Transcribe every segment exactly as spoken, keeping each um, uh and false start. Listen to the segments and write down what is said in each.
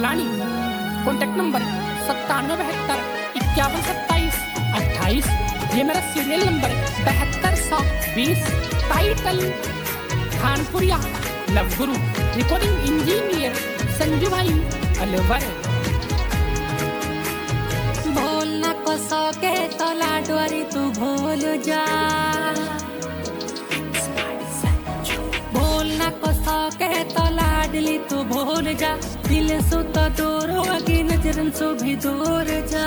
Tolani. Contact number सत्तानवे बहत्तर इक्यावन सत्ताईस अट्ठाईस। ये मेरा सीरियल नंबर बहत्तर सौ बीस। Title Khanpuriya love guru. Recording engineer Sanju भाई अलवर। बोलना को सौ के तो लाडवारी तू भूल जा, बोलना को सौ के तो लाडली तू भूल जा। दिल सो तो दूर होगी नजरन सो भी दूर जा।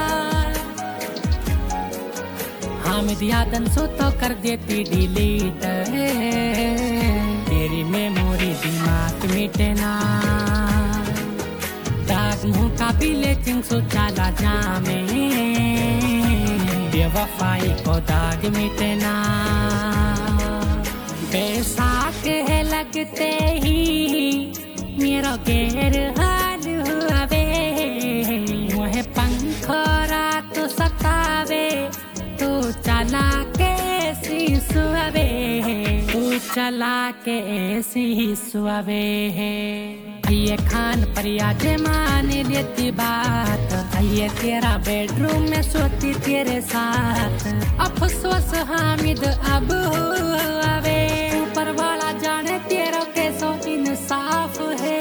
हामिद यादन सो तो कर देती डिलीट, तेरी मेमोरी दिमाग मिटना। दाग मुंह का भी लेकिन सो चला जामे, बेवफाई को दाग मिटना। बैसाख है लगते ही मेरा गैर हाल हुआ वे। मोहे पंखोरा तो सतावे, तू चला कैसी सुहावे, तू चला कैसी सुहावे है। ये खान परिया जे मान लेती बात, ये तेरा बेडरूम में सोती तेरे साथ। अफसोस हामिद अब हुआ वे, ऊपर वाला जाने तेरा कैसो इंसाफ है।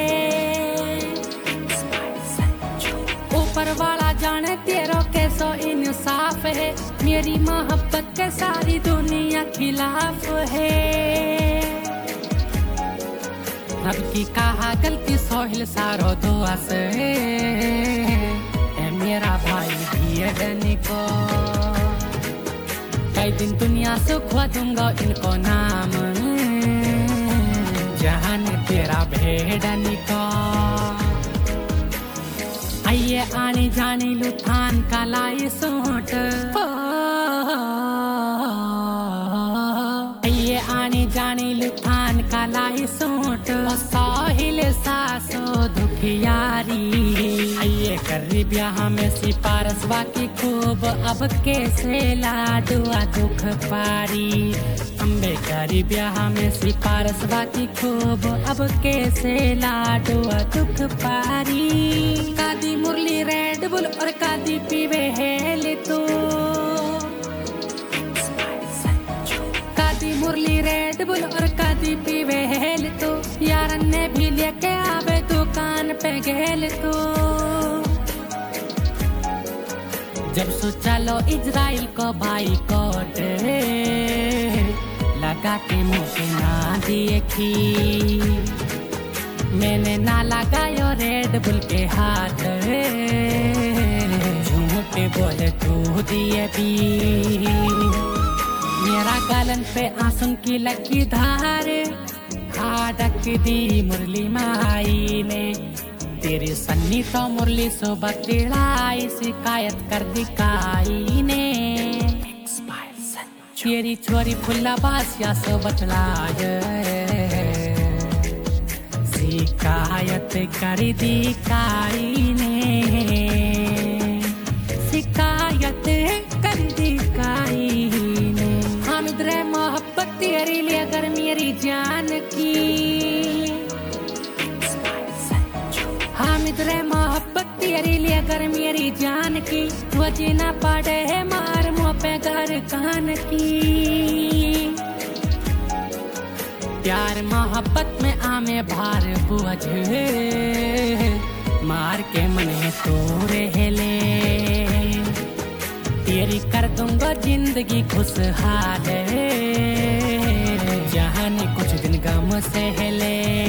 ऊपर वाला जाने तेरा कैसो इंसाफ है। मेरी मोहब्बत के सारी दुनिया खिलाफ है। रब की कहा गलती सोहिल सारो दुआ से है। मेरा भाई भी को कई दिन दुनिया से खो दूंगा इनको नाम, जहान तेरा भेड़नी को। आइए आने जाने लुथान का लाई सोट, आइए आने जाने लुथान का लाई सोट। साहिल सासो दुखियारी, आइए कर ब्याह में सिपारस बाकी खूब। अब कैसे लाडुआ दुख पारी, अम्बे करी ब्याह में सिपारस बाकी खूब। अब कैसे लाडुआ दुख पारी। कादी मुरली रेड बुल और कादी पीवे हेल तो, कादी मुरली रेड बुल और कादी पीवे हेल तो। यारन ने भी लेके आवे दुकान पे गेल तो। जब सो चलो इजराइल को भाई कोट, लगा के मुझे ना दिए खी। मैंने ना लगायो रेड बुल के हाथ, झूठे बोले तू दिए भी। मेरा गालन पे आंसू की लगी धार, हाडक दी मुरली माई ने। तेरी सन्नी तो मुरली सो बतलाई, शिकायत कर दिखाई ने। तेरी छोरी फुल्ला बासिया सो बतलाय, शिकायत कर दिखाई ने। शिकायत कर दिखाई ने। हामिद रे मोहब्बत तेरी लिए अगर मेरी जान की, हामिद रे मोहब्बत तेरी लिए अगर मेरी जान की। वजह ना पड़े है मार मुँह पे घर कान की। प्यार मोहब्बत में आमे भार बुझ, मार के मने तोरे हेले। तेरी कर दूंगा जिंदगी खुशहाल, जहाँ ने कुछ दिन गम से हिले।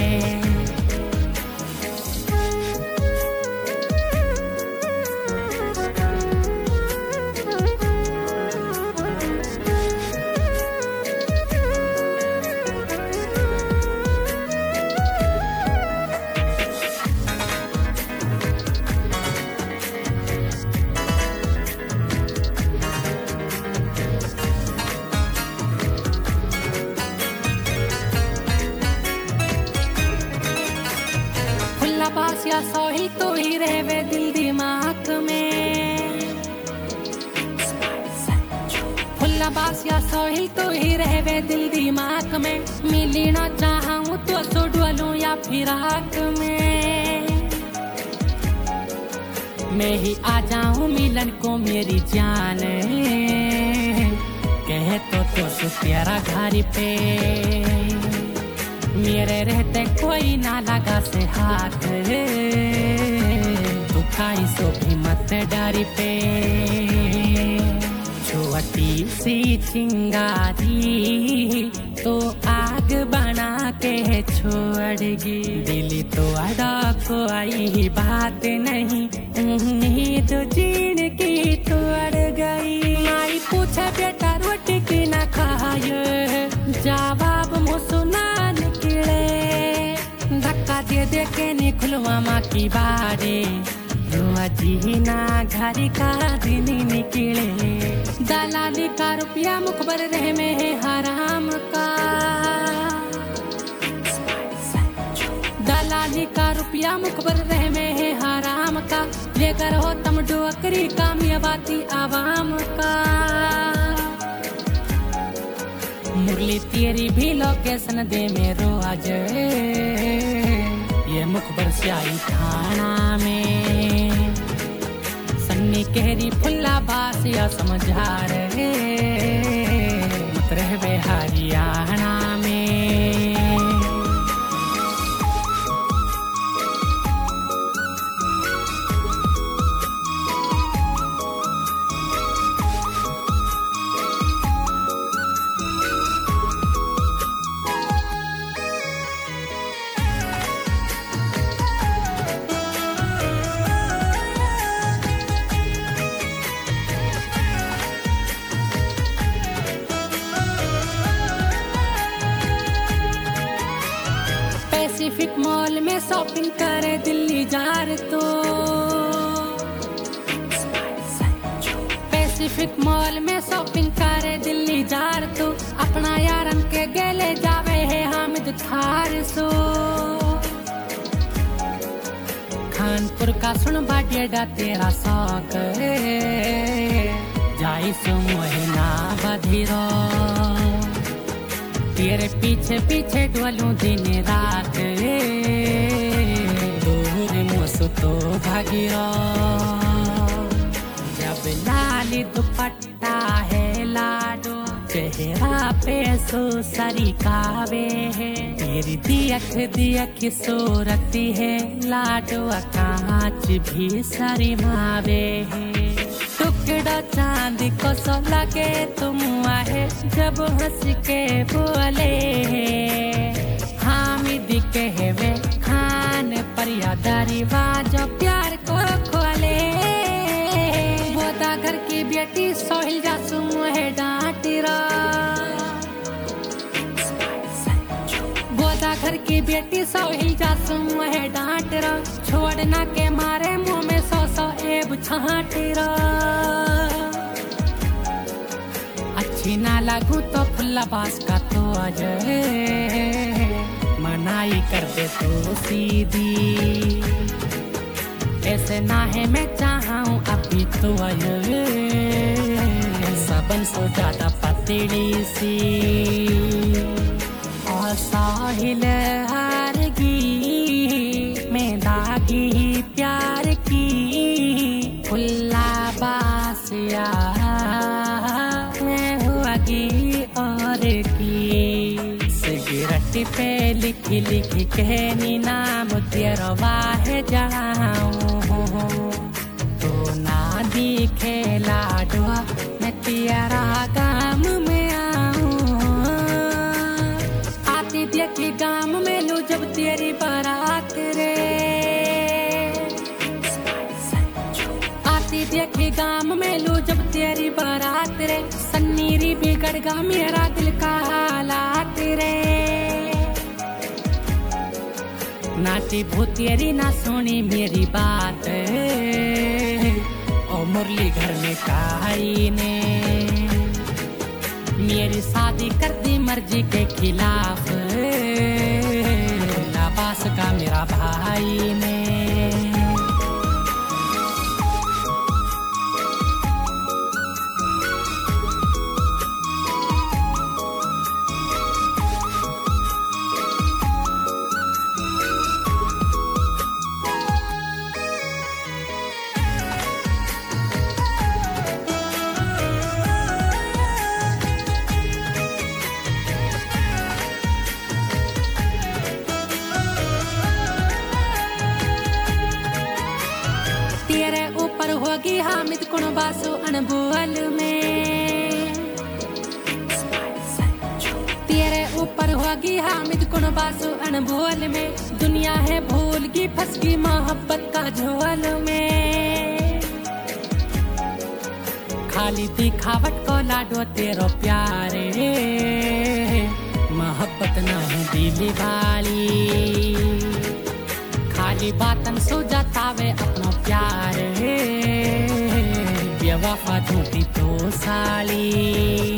बासिया सोहिल तो ही रहवे दिल दिमाग में। फुल्ला बासिया सोहिल तो ही रहवे दिल दिमाग में। मिली ना चाहूँ तो सुडवलूं या फिराक में। मैं ही आ जाऊं मिलन को मेरी जान, कहे तो तो सु तेरा घर पे मेरे रहते कोई ना लगा से हाथ, तू खाई सो भी मत डरी पे छोटी सी चिंगारी तो आग बना के छोड़गी, दिल तो अड़ा कोई बात नहीं, उम्मीद जीण की तोड़ गई। माई पूछे बेटा रोटी की ना खाए, जवाब मुँह सुना निकले, धक्का दे दे के निकलवा माँ की बारे, रोजी ना घर का दिन निकले। दलाली का रुपया मुखबर रहे में है हराम का, दलाली का रुपया मुखबर रहे में है हराम का, लेकर हो तुम डोकरी कामयाबाती आवाम का। मुरली तेरी भी लोकेशन दे मेरो आज, ये मुखबर स्याही थाना में, सन्नी केहरी फुल्ला बास या समझा रहे, मत रहबे हरियाणा में। पैसिफिक मॉल में शॉपिंग करे दिल्ली जार तो, पैसिफिक मॉल में शॉपिंग करे दिल्ली जार तो, अपना यारन के गेले जावे है हामिद थार सो। खानपुर का सुन बाडिया तेरा शौक, जाई सो मोहिना बधिरो, तेरे पीछे पीछे डोलूं दिन रात, दूर मुझसे तो भागियो, जब लाली दुपट्टा है लाडो, चेहरा पे सो सरी कावे है, तेरी दियक दियक सो रखती है लाडो, कांच भी सरी मावे है, टुकड़ा चांद को सो लगे तुम आहे, जब हंस के बोले हामिद कहवे खान पर यादारी बाजो प्यार को खोले। बोदा घर की बेटी सोहिल जासू है डांट रा, बोदा घर की बेटी सोहिल जासू है डांट रा, छोड़ना के मारे मुंह में सौ सौ एब छाट रा, अच्छी ना लागू तो फुल्ला बास का तो अजय, मनाई कर दे तो सीधी, ऐसे ना है मैं चाहूं अभी तो अजय, सबन सो ज्यादा पतली सी, और साहिल हारगी मैं दागी प्यार की, फुल्ला बासिया और की, सिगरेट पे लिख लिख कहनी नाम तेरा वाह जाऊं, तो ना दिखे लाडो मैं तेरा गाम में आऊं, आती देखी गाम में लू जब तेरी बारात रे, आती देखी गाम में लू जब तेरी बारात रे, सन्नीरी बिगड़ गा मेरा दिल का हालात रे, नाटी भूतेरी ना सुनी मेरी बात, ओ मुरली घर में काई ने मेरी शादी कर दी मर्जी के खिलाफ, लाबास का मेरा भाई ने। कुण बासु अनबोल में, तेरे ऊपर होगी हामिद कुण बासु अनबोल में, दुनिया है भूल की फंस गई मोहब्बत का झोल में, खाली दिखावट को लाडो तेरो प्यारे, मोहब्बत नहीं दिली वाली, खाली बातन सो जातावे अपनो प्यार, बेवफा झूठी तो साली।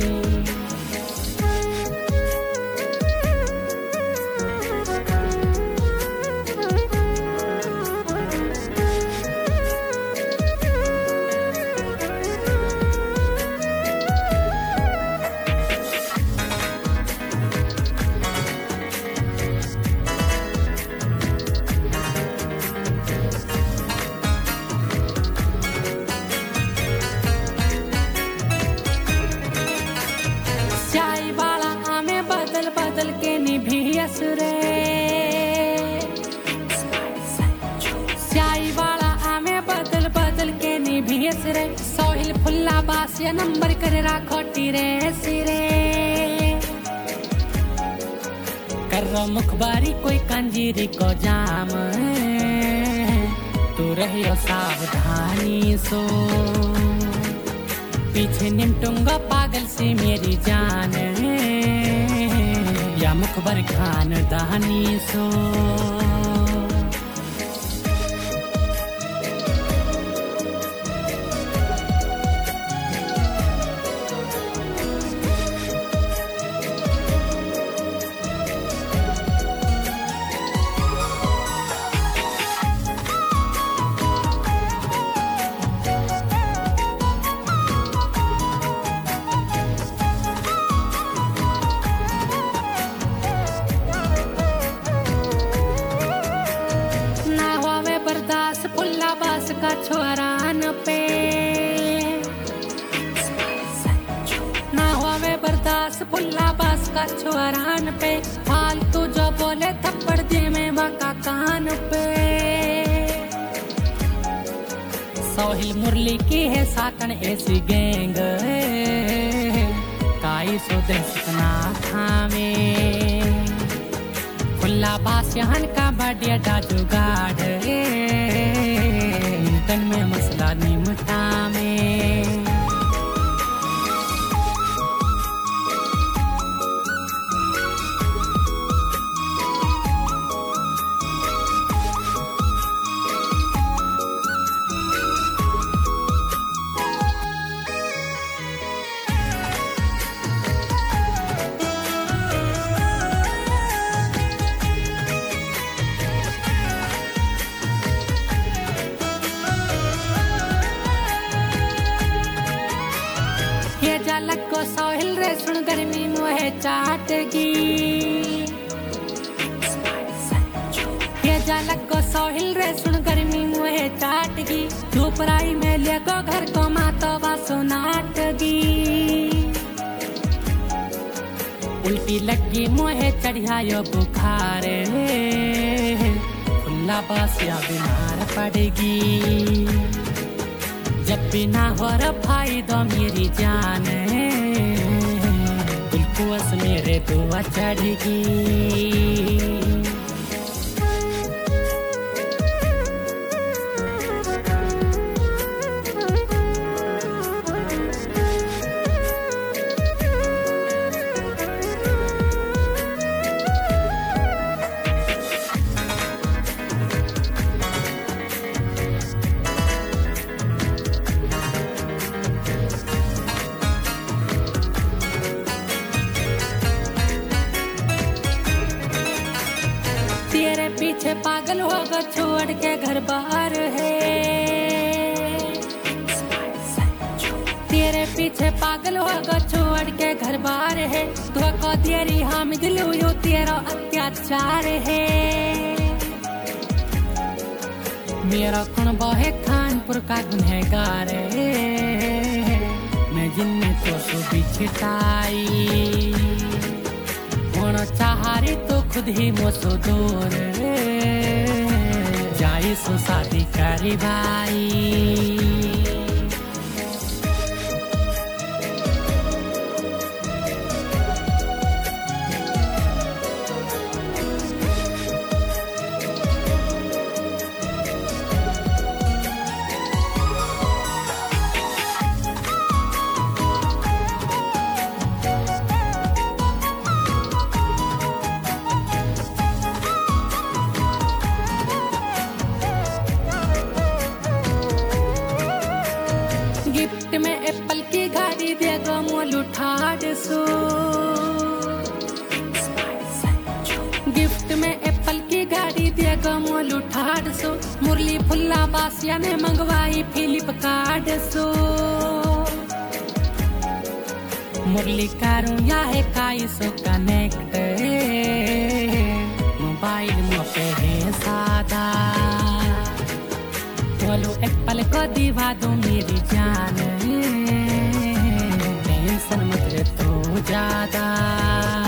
बदल बदल के निभियस रे, स्याही वाला आमे बदल बदल के निभियस रे, सोहिल फुल्ला बास या नंबर कर राखो टीरे सिरे, कर रो मुखबारी कोई कंजीरी को जाम, तू रहियो सावधानी सो, पीछे निमटूंगा पागल से मेरी जान, या मुखबर खान दानी सो। फुल्ला बास का छोरान पे ना होवे बर्दाश्त, फुल्ला बास का छोरान पे, फालतू जो बोले थप्पड़ दे में मका कान पे, सोहिल मुरली की है साकन ऐसी गैंग, काई सो दे सतना थामे, फुल्ला बास यहन का बढ़िया डाजू गाढ़, तन में मसला निमटा में, झलक को सोहिल रे सुन गर्मी मुहे चाटगी, ये झलक को सोहिल रे सुन गर्मी मुहे चाटगी, धूप राई में लेको घर को मातो वासो नाटगी, उल्टी लगी मुहे चढ़ियायो बुखार, फुल्ला बासिया बीमार पड़ेगी, जब भी ना हो रफाई दो मेरी जान, दिलकुस मेरे दुआ चढ़ेगी। तेरे पीछे पागल होगा छोड़ के घर बाहर है, तेरे पीछे पागल होगा छोड़ के घर बाहर है, धोखा तेरी हामिद लूयो तेरा अत्याचार है, मेरा कुनबा है खानपुर का गुनहगार है, मैं जिनने तो सो बिछताई, होना चाहारी तो खुद ही मोसो दूर, जाई सो शादी करी भाई। गिफ्ट में एप्पल की गाड़ी देगा मोल उठा दे सो गिफ्ट में एप्पल की गाड़ी देगा मोल उठा दे सो मुरली फुल्ला बासिया ने मंगवाई फ्लिपकार्ट सो मुरली करूँ या है काई सो कनेक्ट मोबाइल में पे है सादा बोलो एप्पल को दिवा दो मेरी जान टेंशन मत ले तो ज्यादा